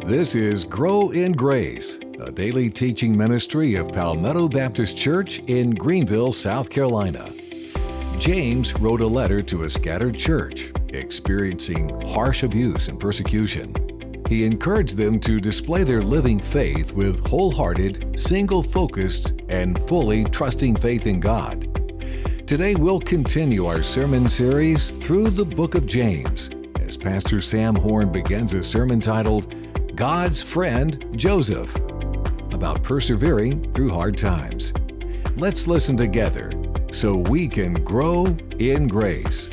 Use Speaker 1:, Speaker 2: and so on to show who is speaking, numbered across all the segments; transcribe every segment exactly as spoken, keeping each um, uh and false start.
Speaker 1: This is Grow in Grace, a daily teaching ministry of Palmetto Baptist Church in Greenville, South Carolina. James wrote a letter to a scattered church experiencing harsh abuse and persecution. He encouraged them to display their living faith with wholehearted, single-focused, and fully trusting faith in God. Today we'll continue our sermon series through the book of James as Pastor Sam Horn begins a sermon titled God's Friend Joseph, about persevering through hard times. Let's listen together so we can grow in grace.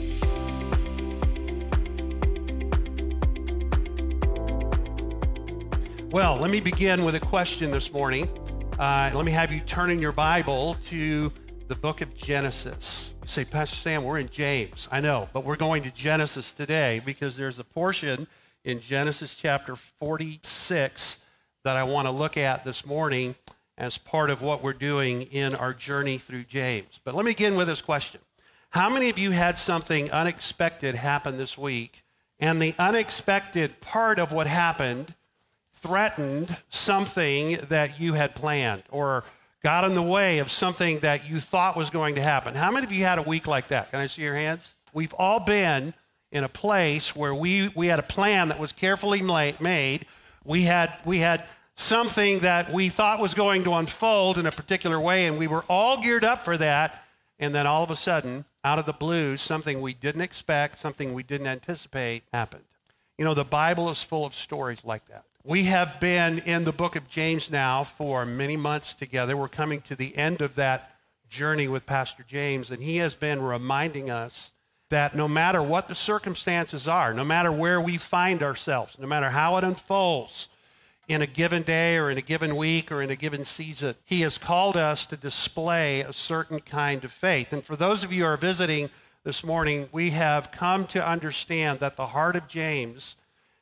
Speaker 2: Well, let me begin with a question this morning. Uh, let me have you turn in your Bible to the book of Genesis. You say, Pastor Sam, we're in James. I know, but we're going to Genesis today because there's a portion in Genesis chapter forty-six that I want to look at this morning as part of what we're doing in our journey through James. But let me begin with this question. How many of you had something unexpected happen this week, and the unexpected part of what happened threatened something that you had planned or got in the way of something that you thought was going to happen? How many of you had a week like that? Can I see your hands? We've all been in a place where we, we had a plan that was carefully made. We had, we had something that we thought was going to unfold in a particular way, and we were all geared up for that. And then all of a sudden, out of the blue, something we didn't expect, something we didn't anticipate happened. You know, the Bible is full of stories like that. We have been in the book of James now for many months together. We're coming to the end of that journey with Pastor James, and he has been reminding us that no matter what the circumstances are, no matter where we find ourselves, no matter how it unfolds in a given day or in a given week or in a given season, he has called us to display a certain kind of faith. And for those of you who are visiting this morning, we have come to understand that the heart of James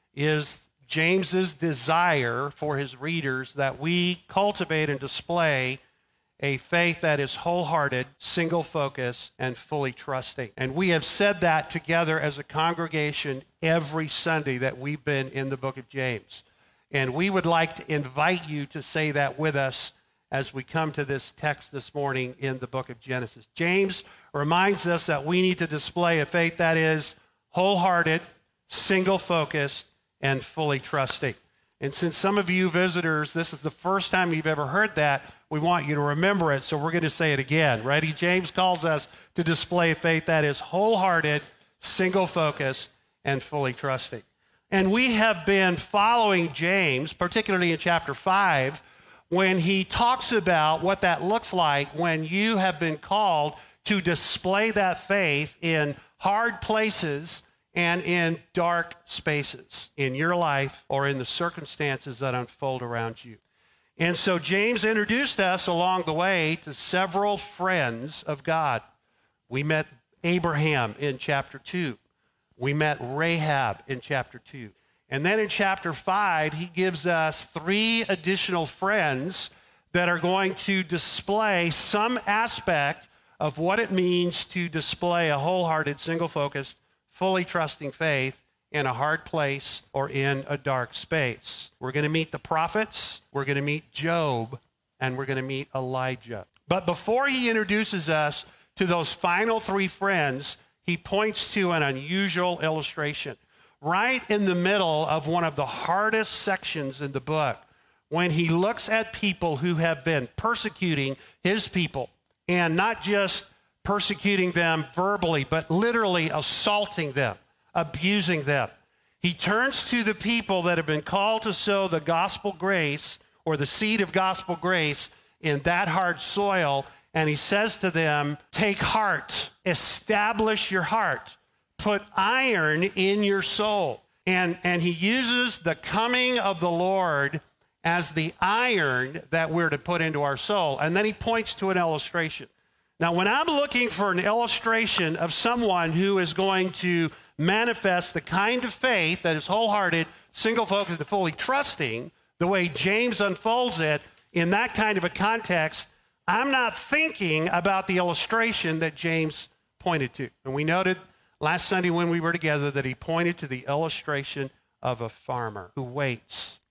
Speaker 2: is James's desire for his readers that we cultivate and display a faith that is wholehearted, single-focused, and fully trusting. And we have said that together as a congregation every Sunday that we've been in the book of James. And we would like to invite you to say that with us as we come to this text this morning in the book of Genesis. James reminds us that we need to display a faith that is wholehearted, single-focused, and fully trusting. And since some of you visitors, this is the first time you've ever heard that, we want you to remember it, so we're going to say it again. Ready? James calls us to display faith that is wholehearted, single-focused, and fully trusting. And we have been following James, particularly in chapter five, when he talks about what that looks like when you have been called to display that faith in hard places and in dark spaces in your life or in the circumstances that unfold around you. And so James introduced us along the way to several friends of God. We met Abraham in chapter two. We met Rahab in chapter two. And then in chapter five, he gives us three additional friends that are going to display some aspect of what it means to display a wholehearted, single-focused, fully trusting faith in a hard place or in a dark space. We're going to meet the prophets, we're going to meet Job, and we're going to meet Elijah. But before he introduces us to those final three friends, he points to an unusual illustration. Right in the middle of one of the hardest sections in the book, when he looks at people who have been persecuting his people, and not just persecuting them verbally, but literally assaulting them, abusing them. He turns to the people that have been called to sow the gospel grace or the seed of gospel grace in that hard soil, and he says to them, take heart, establish your heart, put iron in your soul. And, and he uses the coming of the Lord as the iron that we're to put into our soul. And then he points to an illustration. Now, when I'm looking for an illustration of someone who is going to manifest the kind of faith that is wholehearted, single-focused, and fully trusting, the way James unfolds it in that kind of a context, I'm not thinking about the illustration that James pointed to. And we noted last Sunday when we were together that he pointed to the illustration of a farmer who waits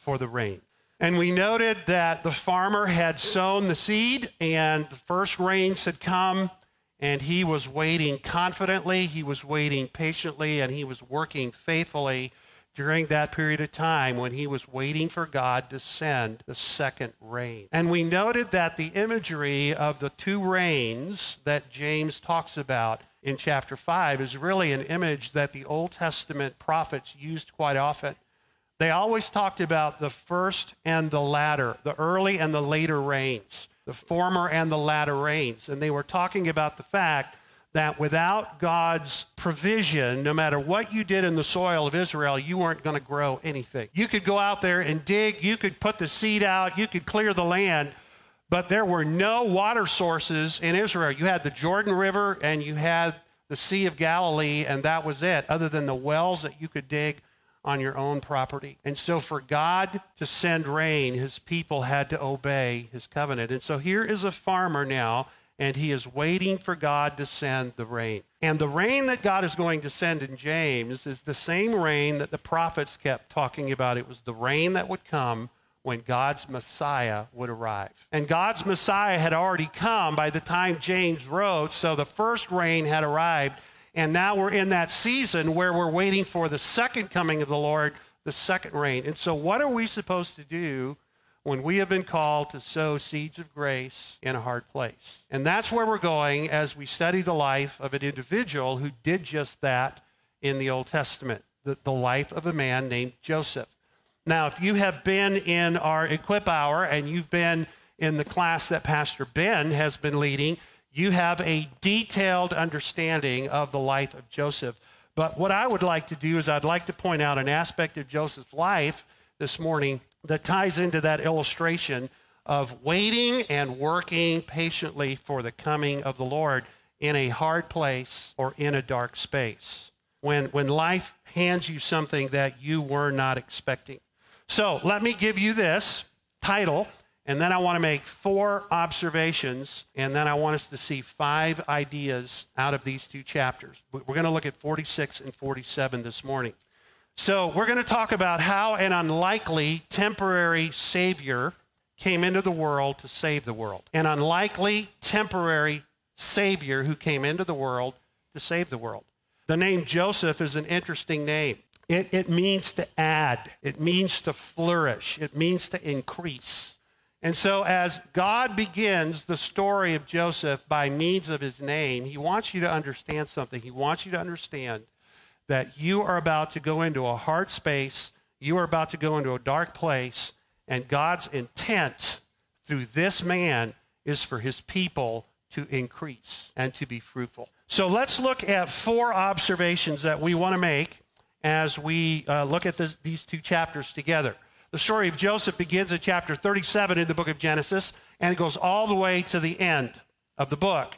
Speaker 2: for the rain. And we noted that the farmer had sown the seed and the first rains had come, and he was waiting confidently, he was waiting patiently, and he was working faithfully during that period of time when he was waiting for God to send the second rain. And we noted that the imagery of the two rains that James talks about in chapter five is really an image that the Old Testament prophets used quite often. They always talked about the first and the latter, the early and the later rains, the former and the latter rains. And they were talking about the fact that without God's provision, no matter what you did in the soil of Israel, you weren't going to grow anything. You could go out there and dig, you could put the seed out, you could clear the land, but there were no water sources in Israel. You had the Jordan River and you had the Sea of Galilee, and that was it, other than the wells that you could dig on your own property. And so for God to send rain, his people had to obey his covenant. And so here is a farmer now, and he is waiting for God to send the rain. And the rain that God is going to send in James is the same rain that the prophets kept talking about. It was the rain that would come when God's Messiah would arrive. And God's Messiah had already come by the time James wrote, so the first rain had arrived. And now we're in that season where we're waiting for the second coming of the Lord, the second rain. And so what are we supposed to do when we have been called to sow seeds of grace in a hard place? And that's where we're going as we study the life of an individual who did just that in the Old Testament, the, the life of a man named Joseph. Now, if you have been in our Equip Hour and you've been in the class that Pastor Ben has been leading, you have a detailed understanding of the life of Joseph. But what I would like to do is I'd like to point out an aspect of Joseph's life this morning that ties into that illustration of waiting and working patiently for the coming of the Lord in a hard place or in a dark space, when, when life hands you something that you were not expecting. So let me give you this title, and then I want to make four observations, and then I want us to see five ideas out of these two chapters. We're going to look at forty-six and forty-seven this morning. So we're going to talk about how an unlikely temporary Savior came into the world to save the world. An unlikely temporary Savior who came into the world to save the world. The name Joseph is an interesting name. It, it means to add. It means to flourish. It means to increase. And so as God begins the story of Joseph by means of his name, he wants you to understand something. He wants you to understand that you are about to go into a hard space, you are about to go into a dark place, and God's intent through this man is for his people to increase and to be fruitful. So let's look at four observations that we want to make as we uh, look at this, these two chapters together. The story of Joseph begins at chapter thirty-seven in the book of Genesis, and it goes all the way to the end of the book.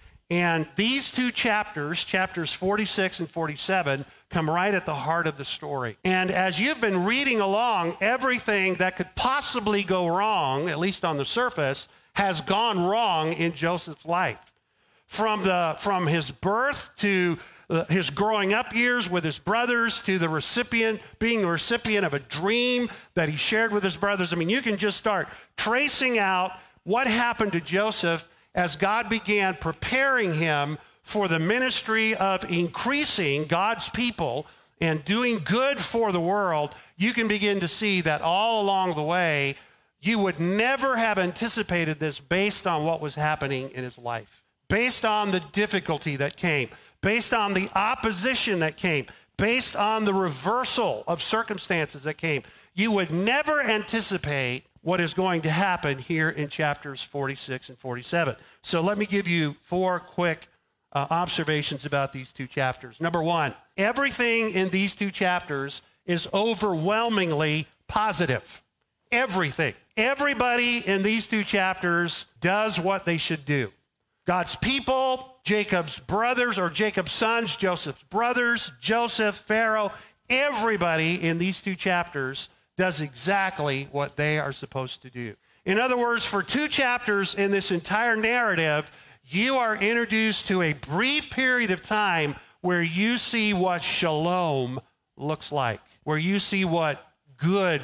Speaker 2: And these two chapters, chapters forty-six and forty-seven, come right at the heart of the story. And as you've been reading along, everything that could possibly go wrong, at least on the surface, has gone wrong in Joseph's life. From, the, from his birth to his growing up years with his brothers, to the recipient, being the recipient of a dream that he shared with his brothers. I mean, you can just start tracing out what happened to Joseph as God began preparing him for the ministry of increasing God's people and doing good for the world. You can begin to see that all along the way, you would never have anticipated this based on what was happening in his life, based on the difficulty that came, based on the opposition that came, based on the reversal of circumstances that came. You would never anticipate what is going to happen here in chapters forty-six and forty-seven. So let me give you four quick uh, observations about these two chapters. Number one, everything in these two chapters is overwhelmingly positive. Everything. Everybody in these two chapters does what they should do. God's people, Jacob's brothers or Jacob's sons, Joseph's brothers, Joseph, Pharaoh, everybody in these two chapters does exactly what they are supposed to do. In other words, for two chapters in this entire narrative, you are introduced to a brief period of time where you see what shalom looks like, where you see what good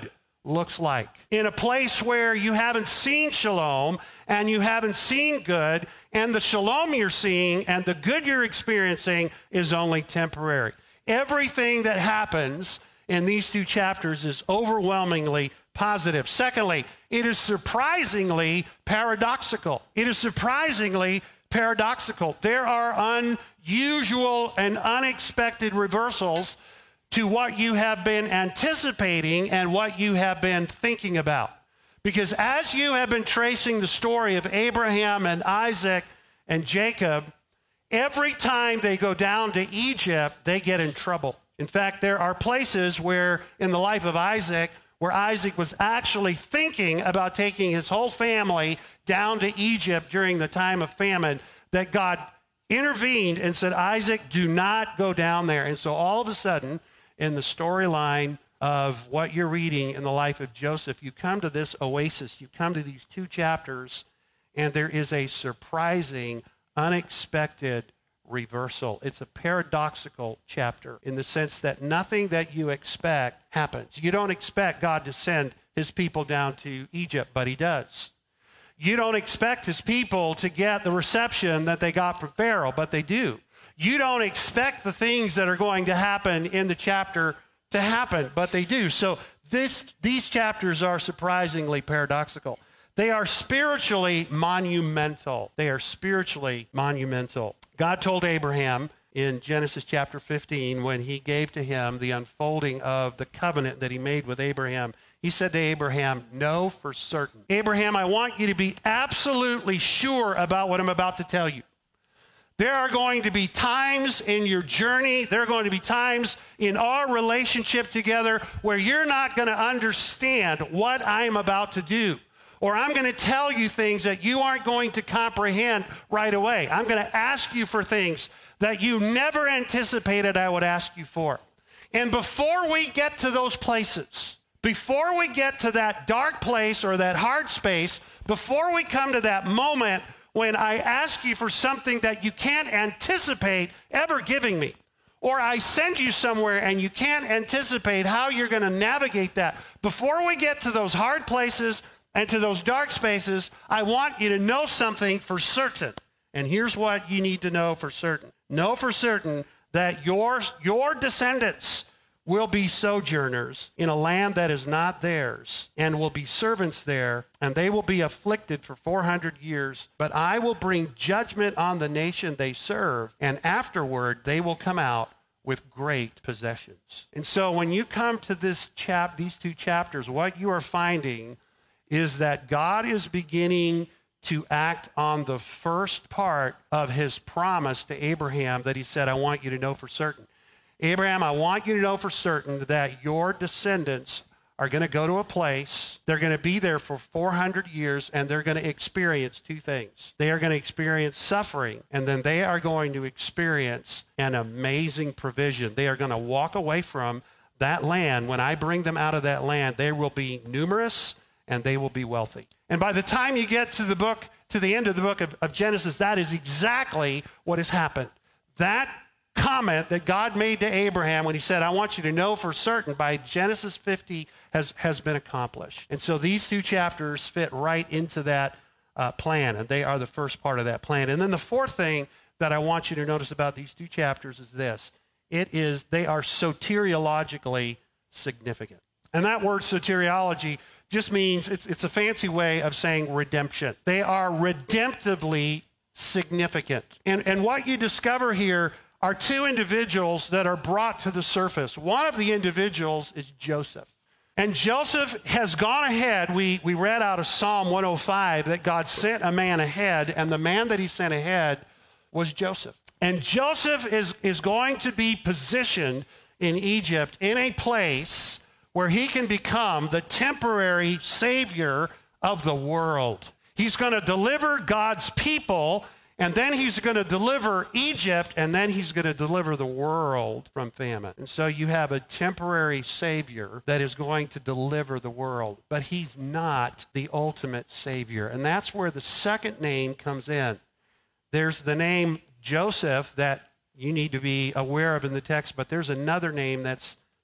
Speaker 2: looks like. In a place where you haven't seen shalom and you haven't seen good, and the shalom you're seeing and the good you're experiencing is only temporary. Everything that happens in these two chapters is overwhelmingly positive. Secondly, it is surprisingly paradoxical. It is surprisingly paradoxical. There are unusual and unexpected reversals to what you have been anticipating and what you have been thinking about. Because as you have been tracing the story of Abraham and Isaac and Jacob, every time they go down to Egypt, they get in trouble. In fact, there are places where in the life of Isaac, where Isaac was actually thinking about taking his whole family down to Egypt during the time of famine, that God intervened and said, Isaac, do not go down there. And so all of a sudden, in the storyline of what you're reading in the life of Joseph, you come to this oasis, you come to these two chapters, and there is a surprising, unexpected reversal. It's a paradoxical chapter in the sense that nothing that you expect happens. You don't expect God to send his people down to Egypt, but he does. You don't expect his people to get the reception that they got from Pharaoh, but they do. You don't expect the things that are going to happen in the chapter to happen, but they do. So this, these chapters are surprisingly paradoxical. They are spiritually monumental. They are spiritually monumental. God told Abraham in Genesis chapter fifteen, when he gave to him the unfolding of the covenant that he made with Abraham, he said to Abraham, know for certain. Abraham, I want you to be absolutely sure about what I'm about to tell you. There are going to be times in your journey, there are going to be times in our relationship together where you're not going to understand what I'm about to do. Or I'm going to tell you things that you aren't going to comprehend right away. I'm going to ask you for things that you never anticipated I would ask you for. And before we get to those places, before we get to that dark place or that hard space, before we come to that moment when I ask you for something that you can't anticipate ever giving me, or I send you somewhere and you can't anticipate how you're going to navigate that, before we get to those hard places and to those dark spaces, I want you to know something for certain. And here's what you need to know for certain. Know for certain that your, your descendants will be sojourners in a land that is not theirs, and will be servants there, and they will be afflicted for four hundred years. But I will bring judgment on the nation they serve, and afterward they will come out with great possessions. And so when you come to this chap, these two chapters, what you are finding is that God is beginning to act on the first part of his promise to Abraham that he said, I want you to know for certain. Abraham, I want you to know for certain that your descendants are going to go to a place, they're going to be there for four hundred years, and they're going to experience two things. They are going to experience suffering, and then they are going to experience an amazing provision. They are going to walk away from that land. When I bring them out of that land, they will be numerous, and they will be wealthy. And by the time you get to the book, to the end of the book of, of Genesis, that is exactly what has happened. That comment that God made to Abraham when he said, I want you to know for certain, by Genesis fifty has, has been accomplished. And so these two chapters fit right into that uh, plan, and they are the first part of that plan. And then the fourth thing that I want you to notice about these two chapters is this. It is, they are soteriologically significant. And that word soteriology just means, it's, it's a fancy way of saying redemption. They are redemptively significant. And, and what you discover here are two individuals that are brought to the surface. One of the individuals is Joseph. And Joseph has gone ahead. We, we read out of Psalm one oh five that God sent a man ahead, and the man that he sent ahead was Joseph. And Joseph is, is going to be positioned in Egypt in a place where he can become the temporary savior of the world. He's going to deliver God's people, and then he's going to deliver Egypt, and then he's going to deliver the world from famine. And so you have a temporary savior that is going to deliver the world, but he's not the ultimate savior. And that's where the second name comes in. There's the name Joseph that you need to be aware of in the text, but there's another name that's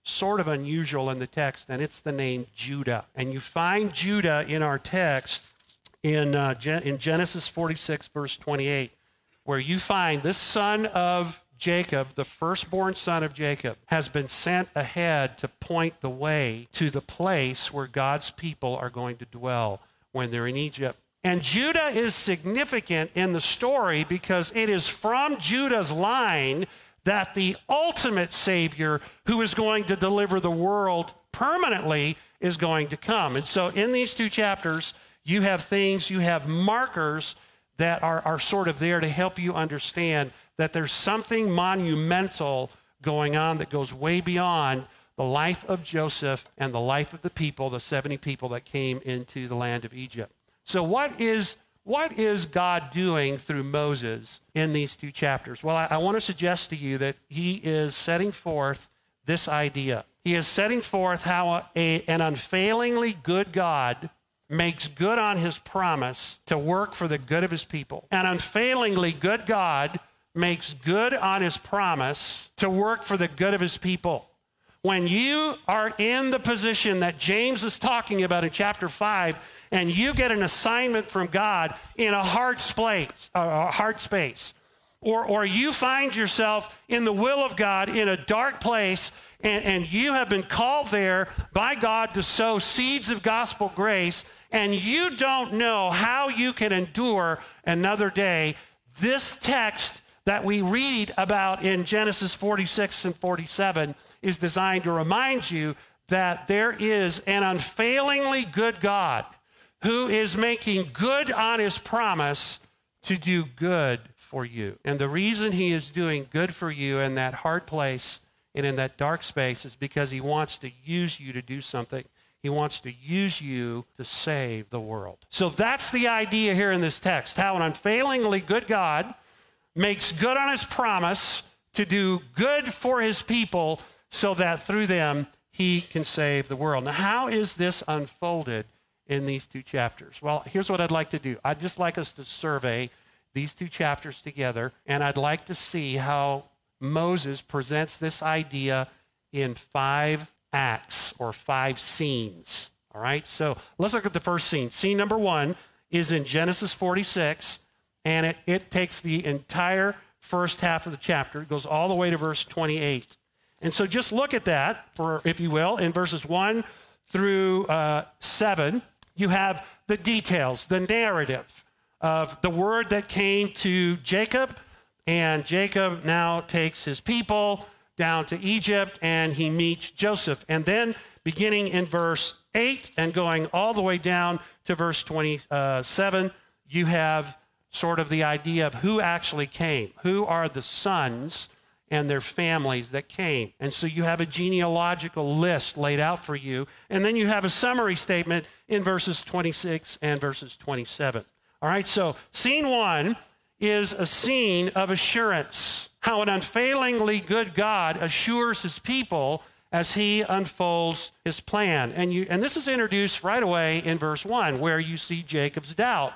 Speaker 2: sort of unusual in the text, and it's the name Judah. And you find Judah in our text in, uh, Gen- in Genesis forty-six, verse twenty-eight, where you find this son of Jacob, the firstborn son of Jacob, has been sent ahead to point the way to the place where God's people are going to dwell when they're in Egypt. And Judah is significant in the story because it is from Judah's line that the ultimate Savior who is going to deliver the world permanently is going to come. And so in these two chapters, you have things, you have markers that are, are sort of there to help you understand that there's something monumental going on that goes way beyond the life of Joseph and the life of the people, the seventy people that came into the land of Egypt. So what is, what is God doing through Moses in these two chapters? Well, I, I want to suggest to you that he is setting forth this idea. He is setting forth how a, a, an unfailingly good God makes good on his promise to work for the good of his people. An unfailingly good God makes good on his promise to work for the good of his people. When you are in the position that James is talking about in chapter five, and you get an assignment from God in a hard space, a hard space, or, or you find yourself in the will of God in a dark place, and, and you have been called there by God to sow seeds of gospel grace, and you don't know how you can endure another day, this text that we read about in Genesis forty-six and forty-seven is designed to remind you that there is an unfailingly good God who is making good on his promise to do good for you. And the reason he is doing good for you in that hard place and in that dark space is because he wants to use you to do something. He wants to use you to save the world. So that's the idea here in this text, how an unfailingly good God makes good on his promise to do good for his people so that through them he can save the world. Now, how is this unfolded in these two chapters? Well, here's what I'd like to do. I'd just like us to survey these two chapters together, and I'd like to see how Moses presents this idea in five acts or five scenes. All right, so let's look at the first scene. Scene number one is in Genesis forty-six, and it, it takes the entire first half of the chapter. It goes all the way to verse twenty-eight. And so just look at that, for, if you will, in verses one through uh, seven, you have the details, the narrative of the word that came to Jacob, and Jacob now takes his people down to Egypt, and he meets Joseph. And then beginning in verse eight and going all the way down to verse twenty-seven, you have sort of the idea of who actually came. Who are the sons and their families that came? And so you have a genealogical list laid out for you. And then you have a summary statement in verses twenty-six and verses twenty-seven. All right, so scene one is a scene of assurance, how an unfailingly good God assures his people as he unfolds his plan. And, you, and this is introduced right away in verse one, where you see Jacob's doubt.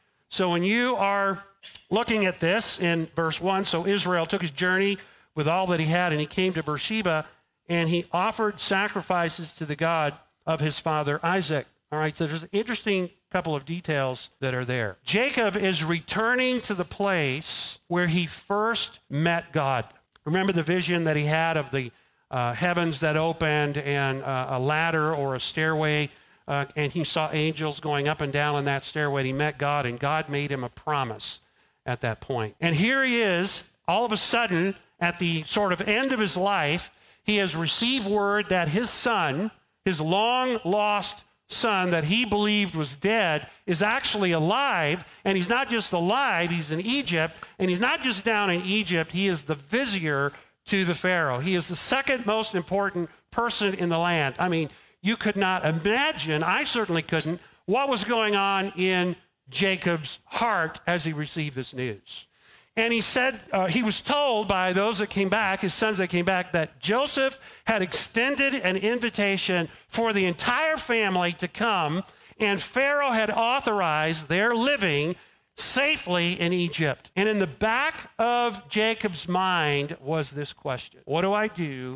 Speaker 2: So when you are looking at this in verse one, so Israel took his journey with all that he had, and he came to Beersheba, and he offered sacrifices to the God of his father Isaac. All right, so there's an interesting couple of details that are there. Jacob is returning to the place where he first met God. Remember the vision that he had of the uh, heavens that opened and uh, a ladder or a stairway, uh, and he saw angels going up and down in that stairway. He met God, and God made him a promise at that point. And here he is, all of a sudden, at the sort of end of his life, he has received word that his son, his long-lost son that he believed was dead, is actually alive. And he's not just alive, he's in Egypt. And he's not just down in Egypt, he is the vizier to the Pharaoh. He is the second most important person in the land. I mean, you could not imagine, I certainly couldn't, what was going on in Jacob's heart as he received this news. And he said, uh, he was told by those that came back, his sons that came back, that Joseph had extended an invitation for the entire family to come, and Pharaoh had authorized their living safely in Egypt. And in the back of Jacob's mind was this question: what do I do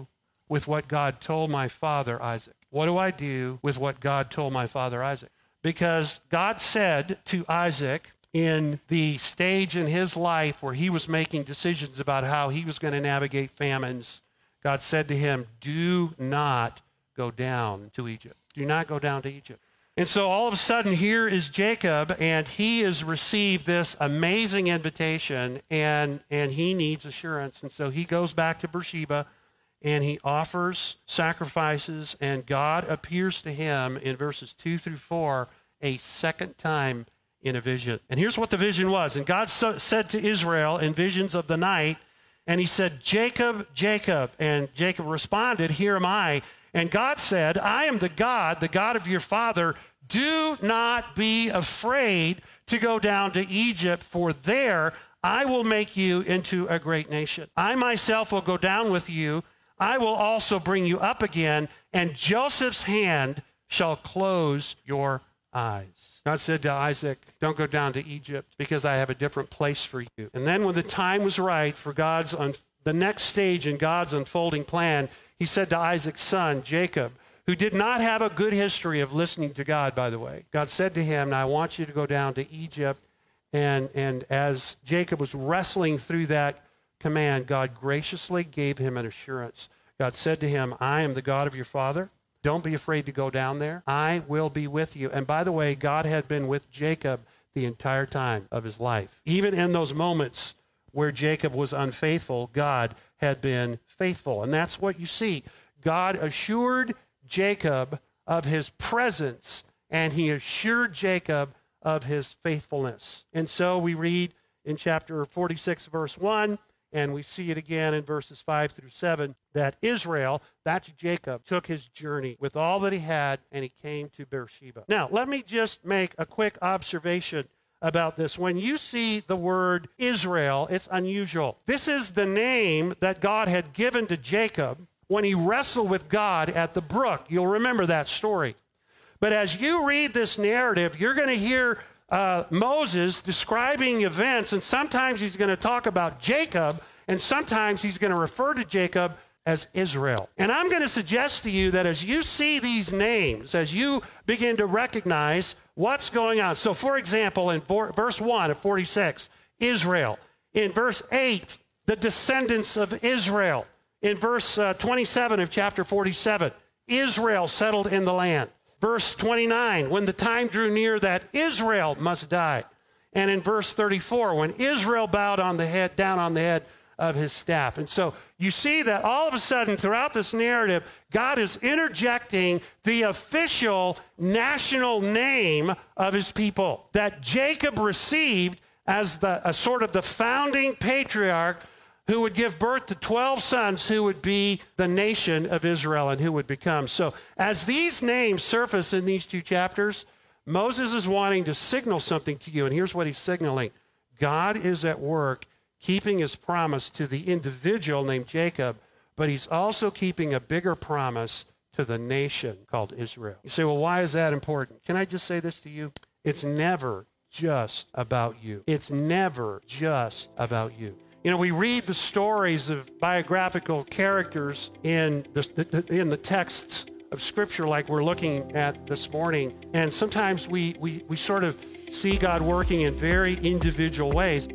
Speaker 2: with what God told my father Isaac? What do I do with what God told my father Isaac? Because God said to Isaac in the stage in his life where he was making decisions about how he was going to navigate famines, God said to him, do not go down to Egypt. Do not go down to Egypt. And so all of a sudden, here is Jacob, and he has received this amazing invitation, and, and he needs assurance. And so he goes back to Beersheba, and he offers sacrifices, and God appears to him in verses two through four a second time in a vision. And here's what the vision was. And God so, said to Israel in visions of the night, and he said, Jacob, Jacob. And Jacob responded, here am I. And God said, I am the God, the God of your father. Do not be afraid to go down to Egypt, for there I will make you into a great nation. I myself will go down with you. I will also bring you up again, and Joseph's hand shall close your eyes. God said to Isaac, don't go down to Egypt because I have a different place for you. And then when the time was right for God's un- the next stage in God's unfolding plan, he said to Isaac's son, Jacob, who did not have a good history of listening to God, by the way. God said to him, now I want you to go down to Egypt. And, and as Jacob was wrestling through that command, God graciously gave him an assurance. God said to him, I am the God of your father. Don't be afraid to go down there. I will be with you. And by the way, God had been with Jacob the entire time of his life. Even in those moments where Jacob was unfaithful, God had been faithful. And that's what you see. God assured Jacob of his presence, and he assured Jacob of his faithfulness. And so we read in chapter forty-six, verse one, and we see it again in verses five through seven, that Israel, that's Jacob, took his journey with all that he had, and he came to Beersheba. Now, let me just make a quick observation about this. When you see the word Israel, it's unusual. This is the name that God had given to Jacob when he wrestled with God at the brook. You'll remember that story. But as you read this narrative, you're going to hear uh, Moses describing events, and sometimes he's going to talk about Jacob, and sometimes he's going to refer to Jacob as Israel. And I'm going to suggest to you that as you see these names, as you begin to recognize what's going on. So, for example, in for, verse one of forty-six, Israel. In verse eight, the descendants of Israel. In verse uh, twenty-seven of chapter forty-seven, Israel settled in the land. Verse twenty-nine, when the time drew near that Israel must die. And in verse thirty-four, when Israel bowed on the head, down on the head of his staff. And so you see that all of a sudden throughout this narrative, God is interjecting the official national name of his people that Jacob received as the a sort of the founding patriarch who would give birth to twelve sons who would be the nation of Israel and who would become. So as these names surface in these two chapters, Moses is wanting to signal something to you, and here's what he's signaling. God is at work keeping his promise to the individual named Jacob, but he's also keeping a bigger promise to the nation called Israel. You say, well, why is that important? Can I just say this to you? It's never just about you. It's never just about you. You know, we read the stories of biographical characters in the, in the texts of Scripture like we're looking at this morning, and sometimes we, we, we sort of see God working in very individual ways.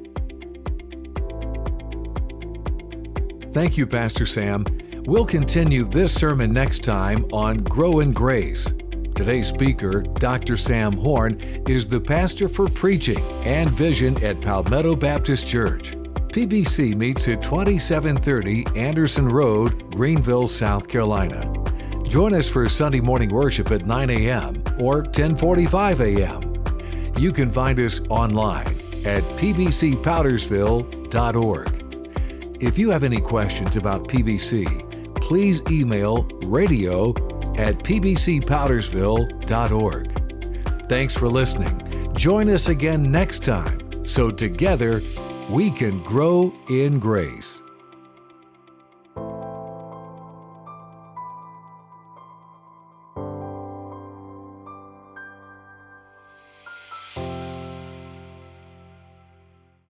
Speaker 1: Thank you, Pastor Sam. We'll continue this sermon next time on Grow in Grace. Today's speaker, Doctor Sam Horn, is the pastor for preaching and vision at Palmetto Baptist Church. P B C meets at twenty-seven thirty Anderson Road, Greenville, South Carolina. Join us for Sunday morning worship at nine a.m. or ten forty-five a.m. You can find us online at p b c powdersville dot org. If you have any questions about P B C, please email radio at p b c powdersville dot org. Thanks for listening. Join us again next time so together we can grow in grace.